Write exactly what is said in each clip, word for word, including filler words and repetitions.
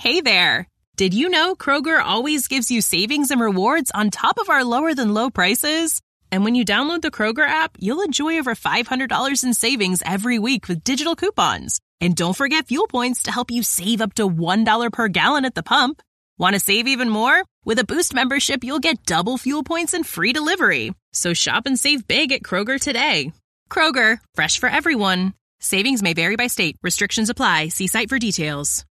Hey there! Did you know Kroger always gives you savings and rewards on top of our lower than low prices? And when you download the Kroger app, you'll enjoy over five hundred dollars in savings every week with digital coupons. And don't forget fuel points to help you save up to one dollar per gallon at the pump. Want to save even more? With a Boost membership, you'll get double fuel points and free delivery. So shop and save big at Kroger today. Kroger, fresh for everyone. Savings may vary by state. Restrictions apply. See site for details.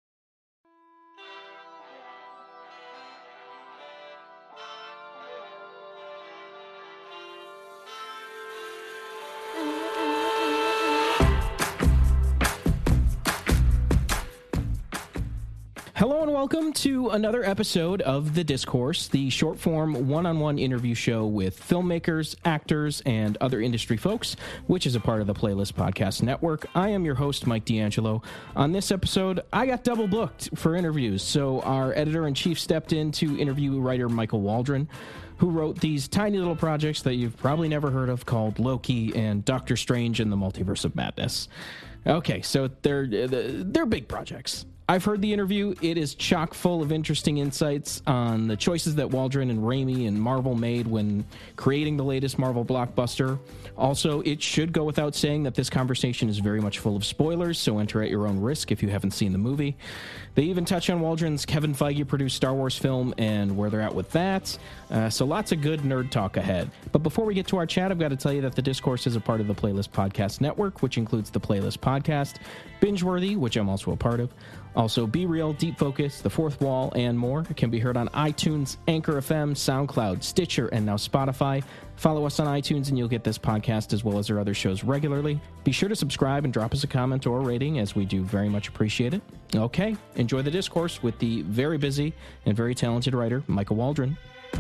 Hello and welcome to another episode of The Discourse, the short-form one-on-one interview show with filmmakers, actors, and other industry folks, which is a part of the Playlist Podcast Network. I am your host, Mike D'Angelo. On this episode, I got double booked for interviews, so our editor-in-chief stepped in to interview writer Michael Waldron, who wrote these tiny little projects that you've probably never heard of called Loki and Doctor Strange and the Multiverse of Madness. Okay, so they're they're big projects. I've heard the interview. It is chock full of interesting insights on the choices that Waldron and Raimi and Marvel made when creating the latest Marvel blockbuster. Also, it should go without saying that this conversation is very much full of spoilers, so enter at your own risk if you haven't seen the movie. They even touch on Waldron's Kevin Feige-produced Star Wars film and where they're at with that. Uh, so lots of good nerd talk ahead. But before we get to our chat, I've got to tell you that The Discourse is a part of the Playlist Podcast Network, which includes the Playlist Podcast, Bingeworthy, which I'm also a part of, also Be Real, Deep Focus, The Fourth Wall, and more. It can be heard on iTunes, Anchor F M, SoundCloud, Stitcher, and now Spotify. Follow us on iTunes and you'll get this podcast as well as our other shows regularly. Be sure to subscribe and drop us a comment or a rating, as we do very much appreciate it. Okay, enjoy The Discourse with the very busy and very talented writer, Michael Waldron.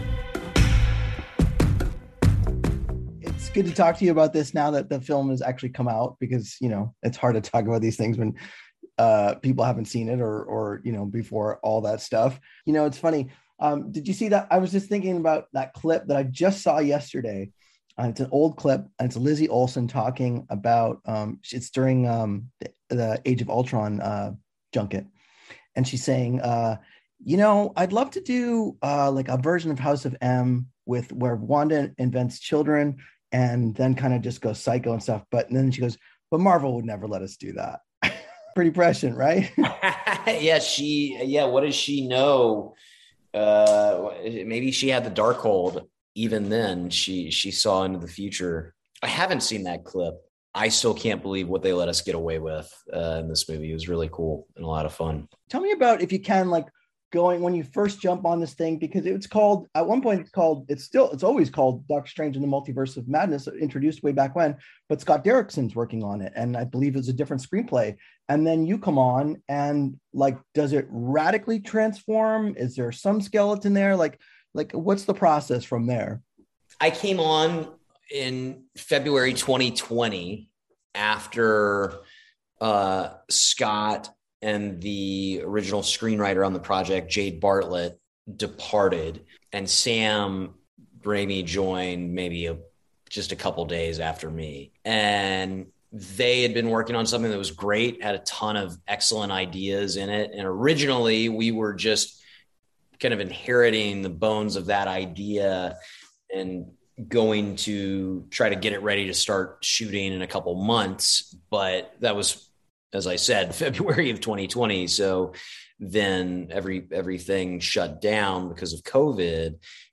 It's good to talk to you about this now that the film has actually come out, because, you know, it's hard to talk about these things when uh, people haven't seen it or, or, you know, before all that stuff. You know, it's funny. Um, did you see that? I was just thinking about that clip that I just saw yesterday. Uh, it's an old clip, and it's Lizzie Olsen talking about, um, it's during um, the, the Age of Ultron uh, junket. And she's saying, uh, you know, I'd love to do uh, like a version of House of M with where Wanda invents children and then kind of just goes psycho and stuff. But then she goes, but Marvel would never let us do that. Pretty prescient, right? yeah, she, yeah, what does she know? Uh, maybe she had the Darkhold. Even then, she she saw into the future. I haven't seen that clip. I still can't believe what they let us get away with uh, in this movie. It was really cool and a lot of fun. Tell me about, if you can, like going when you first jump on this thing, because it's called, at one point it's called, it's still, it's always called Doctor Strange and the Multiverse of Madness, introduced way back when, but Scott Derrickson's working on it. And I believe it's a different screenplay. And then you come on and like, does it radically transform? Is there some skeleton there? Like, like what's the process from there? I came on in February twenty twenty after uh, Scott and the original screenwriter on the project, Jade Bartlett, departed, and Sam Raimi joined maybe a, just a couple days after me. And they had been working on something that was great, had a ton of excellent ideas in it. And originally we were just kind of inheriting the bones of that idea and going to try to get it ready to start shooting in a couple months. But that was, as I said, February of twenty twenty. So then every everything shut down because of COVID,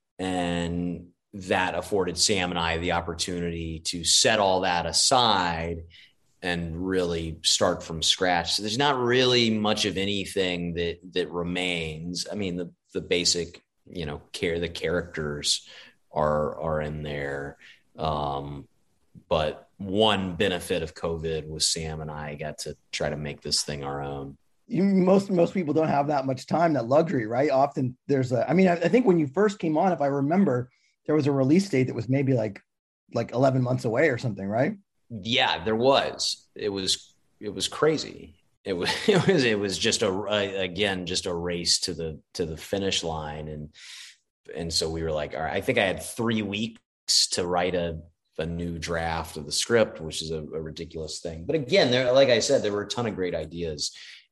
and that afforded Sam and I the opportunity to set all that aside and really start from scratch. So there's not really much of anything that that remains. I mean, the the basic, you know, care the characters are are in there, um, but one benefit of COVID was Sam and I got to try to make this thing our own. You, most most people don't have that much time, that luxury, right? Often there's a, I mean, I, I think when you first came on, if I remember, there was a release date that was maybe like like eleven months away or something, right? Yeah, there was. It was it was crazy. It was it was it was just a, a again just a race to the to the finish line, and and so we were like, all right. I think I had three weeks to write a a new draft of the script, which is a, a ridiculous thing. But again, there, like I said, there were a ton of great ideas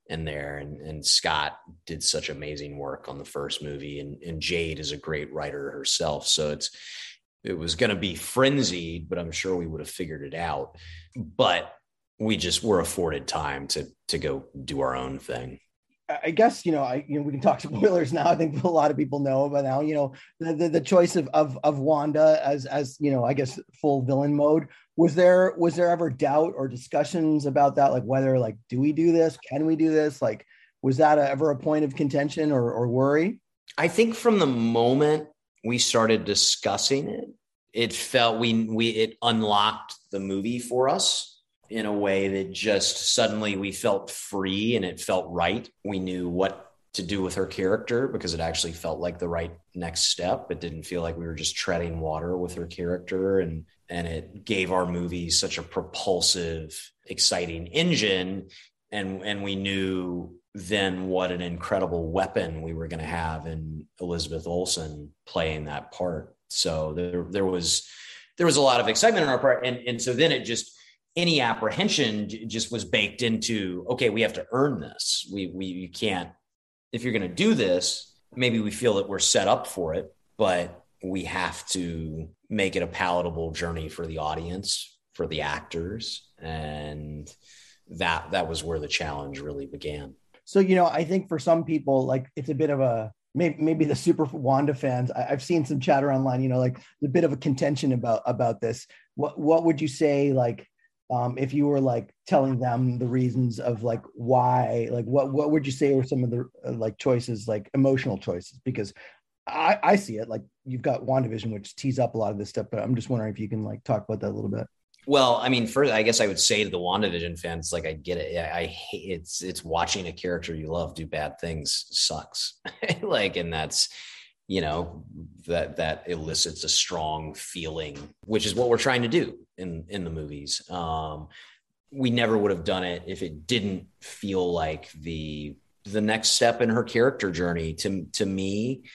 in there. And, and Scott did such amazing work on the first movie, and, and Jade is a great writer herself. So it's, it was going to be frenzied, but I'm sure we would have figured it out. But we just were afforded time to, to go do our own thing. I guess, you know, I, you know, we can talk spoilers now. I think a lot of people know by now, you know, the, the, the choice of, of, of Wanda as, as, you know, I guess full villain mode. Was there, was there ever doubt or discussions about that? Like whether, like, do we do this? Can we do this? Like, was that a, ever a point of contention or, or worry? I think from the moment we started discussing it, it felt we, we, it unlocked the movie for us in a way that just suddenly we felt free and it felt right. We knew what to do with her character because it actually felt like the right next step. It didn't feel like we were just treading water with her character, and, and it gave our movie such a propulsive, exciting engine. And, and we knew then what an incredible weapon we were going to have in Elizabeth Olsen playing that part. So there, there was, there was a lot of excitement on our part. And, and so then it just, any apprehension just was baked into, okay, we have to earn this. We, we, you can't, if you're going to do this, maybe we feel that we're set up for it, but we have to make it a palatable journey for the audience, for the actors. And that, that was where the challenge really began. So, you know, I think for some people, like, it's a bit of a, maybe, maybe the super Wanda fans, I, I've seen some chatter online, you know, like a bit of a contention about, about this. What, what would you say, like, Um, if you were like telling them the reasons of like why, like what what would you say were some of the uh, like choices, like emotional choices? Because I, I see it like you've got WandaVision, which tees up a lot of this stuff, but I'm just wondering if you can like talk about that a little bit. Well, I mean, first, I guess I would say to the WandaVision fans, like, I get it. I, I hate it's it's watching a character you love do bad things sucks. Like, and that's, you know, that that elicits a strong feeling, which is what we're trying to do in, in the movies. Um, we never would have done it if it didn't feel like the the next step in her character journey. To, to me,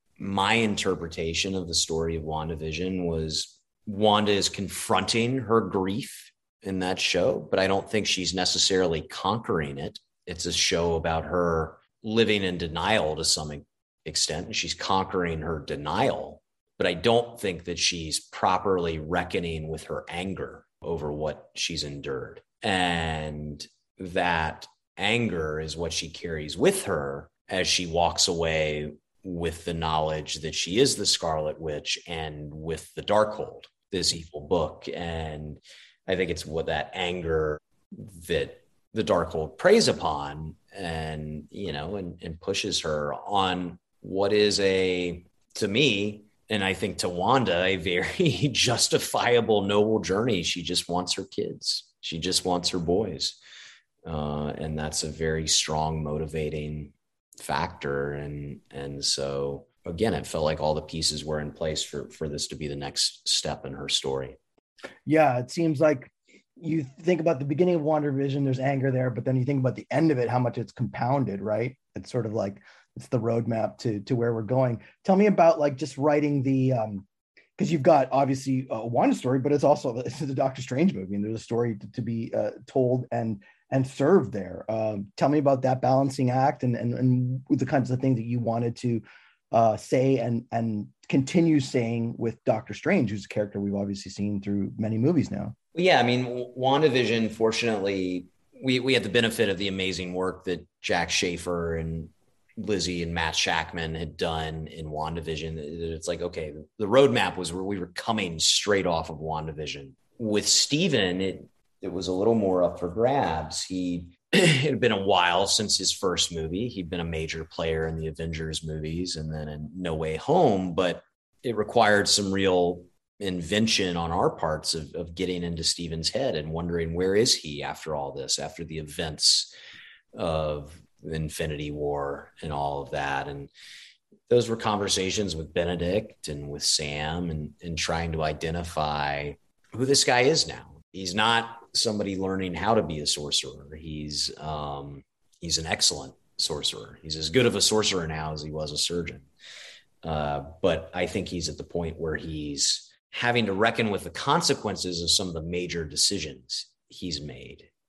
my interpretation of the story of WandaVision was Wanda is confronting her grief in that show, but I don't think she's necessarily conquering it. It's a show about her living in denial to some extent, and she's conquering her denial, but I don't think that she's properly reckoning with her anger over what she's endured. And that anger is what she carries with her as she walks away with the knowledge that she is the Scarlet Witch and with the Darkhold, this evil book. And I think it's what that anger that the Darkhold preys upon and, you know, and, and pushes her on what is a, to me, and I think to Wanda, a very justifiable, noble journey. She just wants her kids. She just wants her boys. Uh, and that's a very strong, motivating factor. And, and so, again, it felt like all the pieces were in place for, for this to be the next step in her story. Yeah, it seems like you think about the beginning of WandaVision, there's anger there, but then you think about the end of it, how much it's compounded, right? It's sort of like, it's the roadmap to, to where we're going. Tell me about like just writing the, um, because you've got obviously a Wanda story, but it's also it's the Doctor Strange movie, and there's a story to, to be uh, told and and served there. Um, tell me about that balancing act and and and the kinds of things that you wanted to uh, say and and continue saying with Doctor Strange, who's a character we've obviously seen through many movies now. Yeah, I mean, WandaVision, fortunately, we we had the benefit of the amazing work that Jack Schaefer and Lizzie and Matt Shackman had done in WandaVision. It's like, okay, the roadmap was where we were coming straight off of WandaVision. With Steven, it it was a little more up for grabs. He it had been a while since his first movie. He'd been a major player in the Avengers movies and then in No Way Home, but it required some real invention on our parts of, of getting into Steven's head and wondering, where is he after all this, after the events of Infinity War and all of that. And those were conversations with Benedict and with Sam and, and trying to identify who this guy is now. He's not somebody learning how to be a sorcerer. He's um, he's an excellent sorcerer. He's as good of a sorcerer now as he was a surgeon. Uh, but I think he's at the point where he's having to reckon with the consequences of some of the major decisions he's made.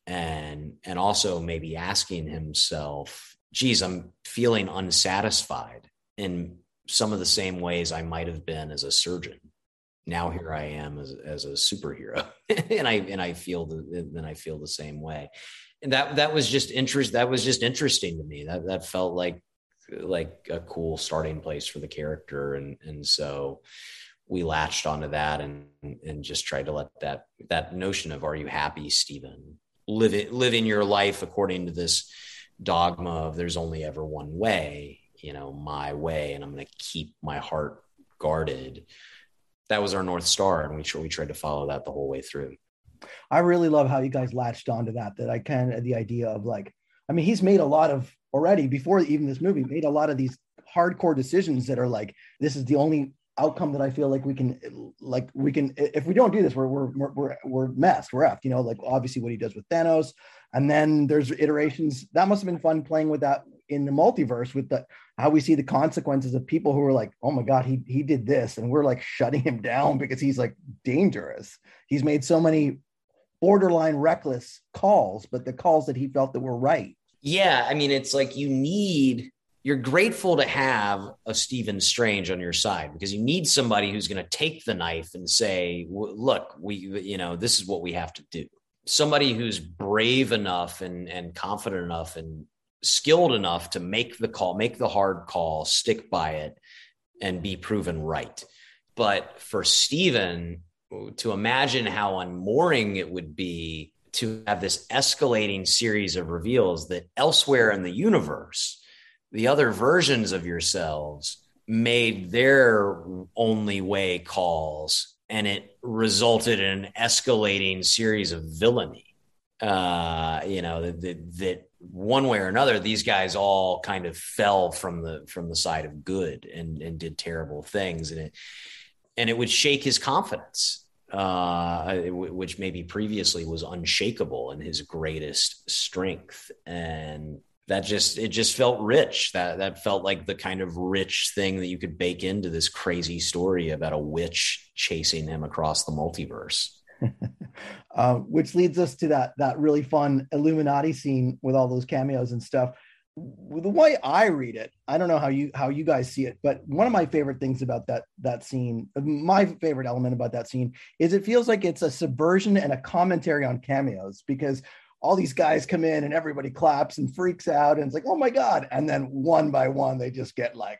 and and also maybe asking himself, geez, I'm feeling unsatisfied in some of the same ways I might have been as a surgeon. Now here I am as, as a superhero, and I and I feel the then I feel the same way, and that that was just interest. That was just interesting to me. That that felt like like a cool starting place for the character, and and so we latched onto that and and just tried to let that that notion of, are you happy, Stephen? Living living your life according to this dogma of there's only ever one way, you know, my way, and I'm going to keep my heart guarded. That was our North Star, and we we tried to follow that the whole way through. I really love how you guys latched onto that, that I kind of, the idea of like, I mean, he's made a lot of already before even this movie, made a lot of these hardcore decisions that are like, this is the only outcome that I feel like we can, like we can, if we don't do this, we're, we're, we're, we're messed, we're effed, you know, like obviously what he does with Thanos. And then there's iterations that must've been fun playing with that in the multiverse, with the, how we see the consequences of people who are like, oh my God, he, he did this. And we're like shutting him down because he's like dangerous. He's made so many borderline reckless calls, but the calls that he felt that were right. Yeah. I mean, it's like, you need, you're grateful to have a Stephen Strange on your side, because you need somebody who's going to take the knife and say, look, we, you know, this is what we have to do. Somebody who's brave enough and, and confident enough and skilled enough to make the call, make the hard call, stick by it, and be proven right. But for Stephen, to imagine how unmooring it would be to have this escalating series of reveals that elsewhere in the universe, the other versions of yourselves made their only way calls, and it resulted in an escalating series of villainy. Uh, you know, that, that, that one way or another, these guys all kind of fell from the from the side of good and, and did terrible things, and it and it would shake his confidence, uh, which maybe previously was unshakable and his greatest strength. And that just, it just felt rich. That, that felt like the kind of rich thing that you could bake into this crazy story about a witch chasing him across the multiverse. uh, which leads us to that, that really fun Illuminati scene with all those cameos and stuff. The way I read it, I don't know how you how you guys see it, but one of my favorite things about that that scene, my favorite element about that scene, is it feels like it's a subversion and a commentary on cameos, because all these guys come in and everybody claps and freaks out and it's like, oh my God, and then one by one they just get like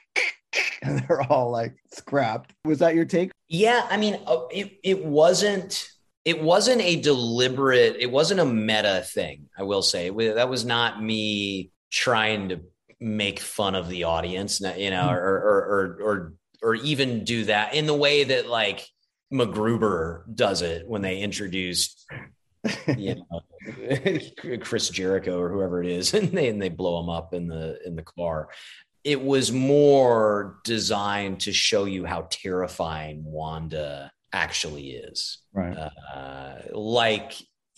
and they're all like scrapped. Was that your take? Yeah, I mean, it it wasn't it wasn't a deliberate, it wasn't a meta thing, I will say. That was not me trying to make fun of the audience, you know, or, or, or, or, or even do that in the way that like MacGruber does it when they introduced, you know, Chris Jericho or whoever it is, and they, and they blow him up in the, in the car. It was more designed to show you how terrifying Wanda actually is. Right. Uh, like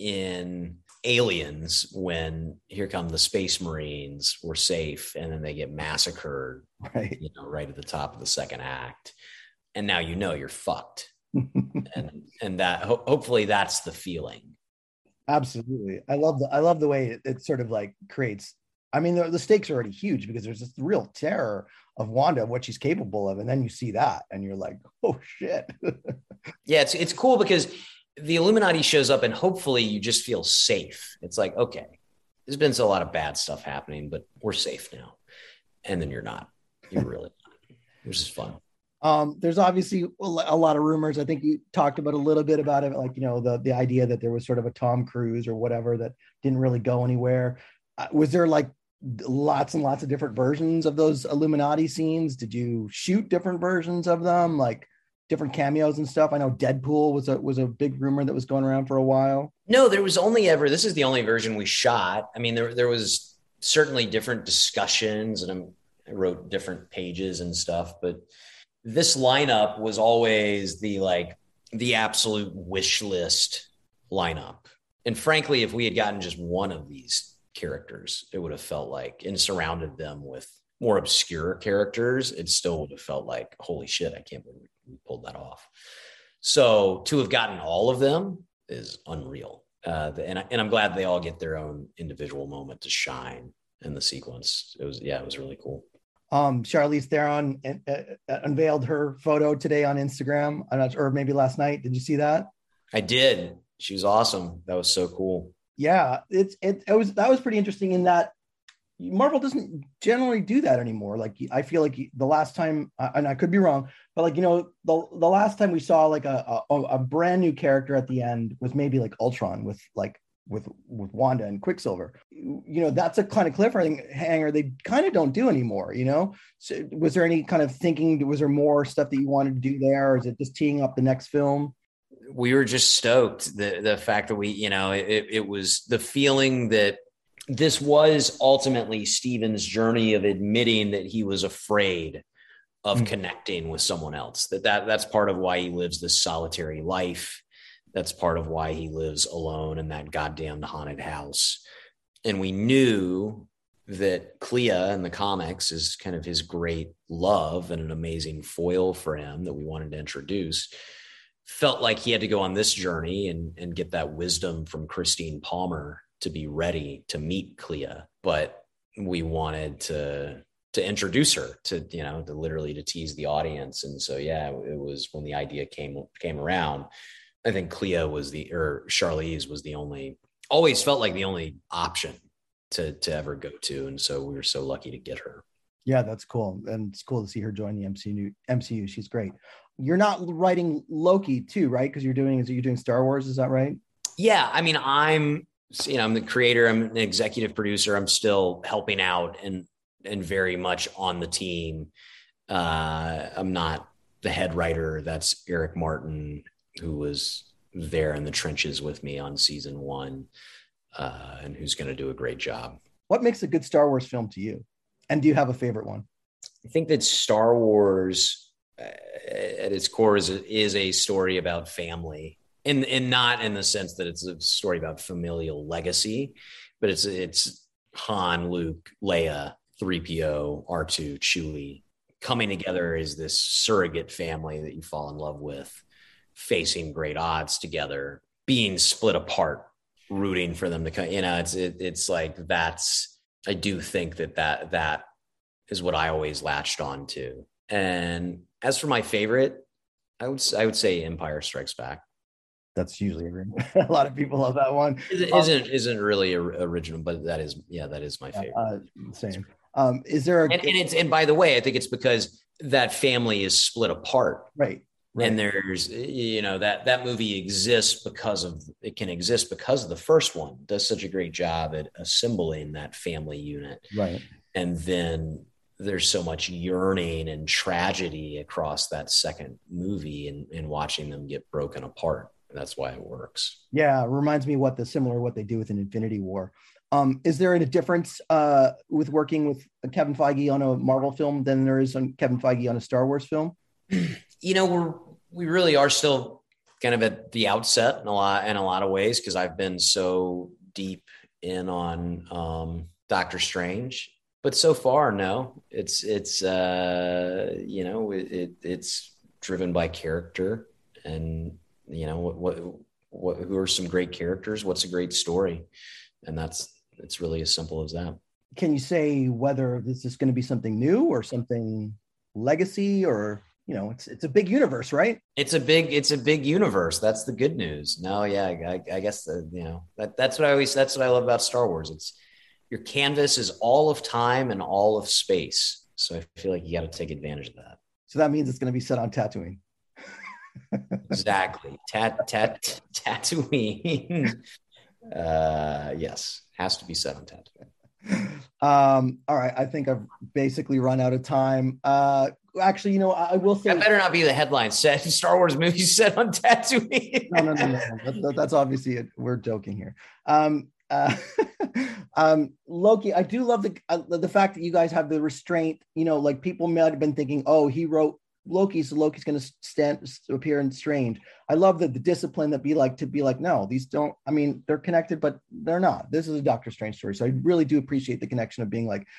in Aliens, when here come the Space Marines, we're safe, and then they get massacred, right, you know, right at the top of the second act, and now you know you're fucked. and and that ho- hopefully that's the feeling. Absolutely. I love the I love the way it, it sort of like creates, I mean, the, the stakes are already huge because there's this real terror of Wanda, what she's capable of, and then you see that and you're like, oh shit. Yeah, it's it's cool because the Illuminati shows up and hopefully you just feel safe. It's like, okay, there's been a lot of bad stuff happening, but we're safe now. And then you're not. You're really not, which is fun. Um, there's obviously a lot of rumors. I think you talked about a little bit about it, like, you know, the, the idea that there was sort of a Tom Cruise or whatever that didn't really go anywhere. Uh, was there like lots and lots of different versions of those Illuminati scenes? Did you shoot different versions of them? Like, different cameos and stuff? I know Deadpool was a was a big rumor that was going around for a while. No, there was only ever, this is the only version we shot. I mean, there there was certainly different discussions, and I'm, I wrote different pages and stuff, but this lineup was always the like the absolute wish list lineup. And frankly, if we had gotten just one of these characters, it would have felt like, and surrounded them with more obscure characters, it still would have felt like, holy shit, I can't believe we pulled that off. So to have gotten all of them is unreal. uh, the, and, and I'm glad they all get their own individual moment to shine in the sequence. It was, yeah, it was really cool. Um, Charlize Theron uh, uh, unveiled her photo today on Instagram, I'm not, or maybe last night. Did you see that? I did. She was awesome. That was so cool. Yeah, it's it, it was that was pretty interesting in that Marvel doesn't generally do that anymore. Like I feel like the last time, and I could be wrong, but like, you know, the, the last time we saw like a, a a brand new character at the end was maybe like Ultron with like with with Wanda and Quicksilver. You know, that's a kind of cliffhanger they kind of don't do anymore, you know? So was there any kind of thinking, was there more stuff that you wanted to do there? Or is it just teeing up the next film? We were just stoked. The the fact that we, you know, it, it was the feeling that this was ultimately Steven's journey of admitting that he was afraid of mm-hmm. connecting with someone else. That, that that's part of why he lives this solitary life. That's part of why he lives alone in that goddamn haunted house. And we knew that Clea in the comics is kind of his great love and an amazing foil for him that we wanted to introduce. Felt like he had to go on this journey and, and get that wisdom from Christine Palmer to be ready to meet Clea. But we wanted to to introduce her to, you know, to literally to tease the audience. And so, yeah, it was when the idea came came around, I think Clea was the, or Charlize was the only, always felt like the only option to to ever go to. And so we were so lucky to get her. Yeah, that's cool. And it's cool to see her join the M C U. M C U. She's great. You're not writing Loki too, right? Because you're doing, is you're doing Star Wars, is that right? Yeah. I mean, I'm, you know, I'm the creator, I'm an executive producer. I'm still helping out and, and very much on the team. Uh, I'm not the head writer. That's Eric Martin, who was there in the trenches with me on season one, uh, and who's going to do a great job. What makes a good Star Wars film to you? And do you have a favorite one? I think that Star Wars uh, at its core is a, is a story about family, and, and not in the sense that it's a story about familial legacy, but it's, it's Han, Luke, Leia, three P O, R two, Chewie coming together as this surrogate family that you fall in love with, facing great odds together, being split apart, rooting for them to come, you know, it's, it, it's like, that's, I do think that that, that is what I always latched on to. And as for my favorite, I would, I would say Empire Strikes Back. That's usually a, a lot of people love that one. It isn't, um, isn't really original, but that is, yeah, that is my favorite. Uh, same. Um, is there a, and, and it's, and by the way, I think it's because that family is split apart. Right. Right. And there's, you know, that that movie exists because of, it can exist because of the first one. It does such a great job at assembling that family unit. Right. And then there's so much yearning and tragedy across that second movie, and, and watching them get broken apart. That's why it works. Yeah. It reminds me what the similar, what they do with an Infinity War. Um, is there a difference uh, with working with Kevin Feige on a Marvel film than there is on Kevin Feige on a Star Wars film? You know, we're, we really are still kind of at the outset in a lot, in a lot of ways, because I've been so deep in on um, Doctor Strange, but so far, no, it's, it's, uh, you know, it, it, it's driven by character, and, you know, what, what, what, who are some great characters? What's a great story? And that's, it's really as simple as that. Can you say whether this is going to be something new or something legacy, or, you know, it's it's a big universe, right? It's a big, it's a big universe. That's the good news. No, yeah, I, I guess the, you know, that, that's what I always, that's what I love about Star Wars. It's, your canvas is all of time and all of space. So I feel like you got to take advantage of that. So that means it's going to be set on Tatooine. Exactly. Tat, tat, Tatooine. uh, yes, has to be set on Tatooine. Um, all right. I think I've basically run out of time. Uh, actually, you know, I will say that better not be the headline. Set Star Wars movie set on Tatooine. no, no, no, no. That, that's obviously it. We're joking here. Um, uh, um, Loki, I do love the uh, the fact that you guys have the restraint. You know, like people might have been thinking, oh, he wrote Loki, so Loki's going to stand appear in Strange. I love that the discipline that be like to be like, no, these don't. I mean, they're connected, but they're not. This is a Doctor Strange story, so I really do appreciate the connection of being like,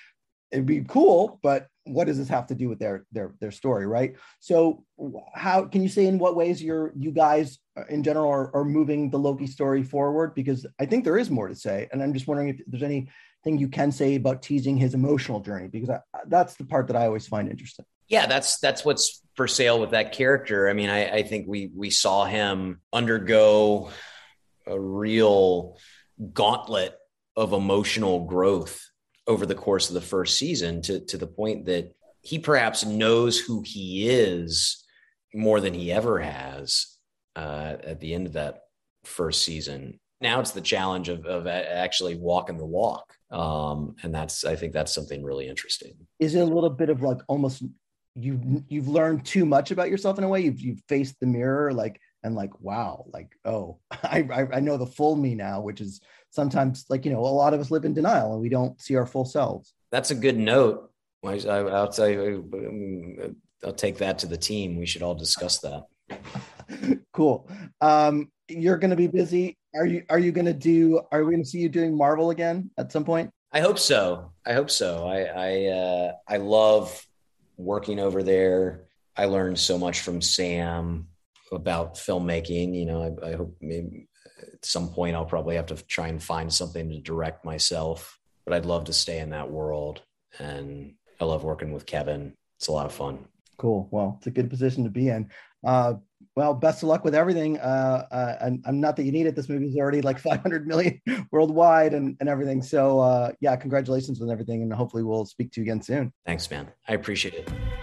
it'd be cool, but what does this have to do with their their their story, right? So how can you say in what ways you're you guys in general are, are moving the Loki story forward? Because I think there is more to say, and I'm just wondering if there's anything you can say about teasing his emotional journey, because I, that's the part that I always find interesting. Yeah, that's that's what's for sale with that character. I mean, I, I think we we saw him undergo a real gauntlet of emotional growth over the course of the first season, to, to the point that he perhaps knows who he is more than he ever has uh, at the end of that first season. Now it's the challenge of, of actually walking the walk. Um, and that's, I think that's something really interesting. Is it a little bit of like almost you've, you've learned too much about yourself in a way? You've, you've faced the mirror, like, and like, wow, like, oh, I, I, I know the full me now, which is sometimes like, you know, a lot of us live in denial and we don't see our full selves. That's a good note. I, I'll tell you, I'll take that to the team. We should all discuss that. Cool. Um, you're going to be busy. Are you, are you going to do, are we going to see you doing Marvel again at some point? I hope so. I hope so. I, I, uh, I love working over there. I learned so much from Sam about filmmaking. You know, I, I hope maybe at some point I'll probably have to try and find something to direct myself, but I'd love to stay in that world. And I love working with Kevin. It's a lot of fun. Cool. Well, it's a good position to be in. Uh, well, best of luck with everything. Uh, uh, and I'm not that you need it. This movie is already like five hundred million worldwide and, and everything. So uh, yeah, congratulations on everything. And hopefully we'll speak to you again soon. Thanks, man. I appreciate it.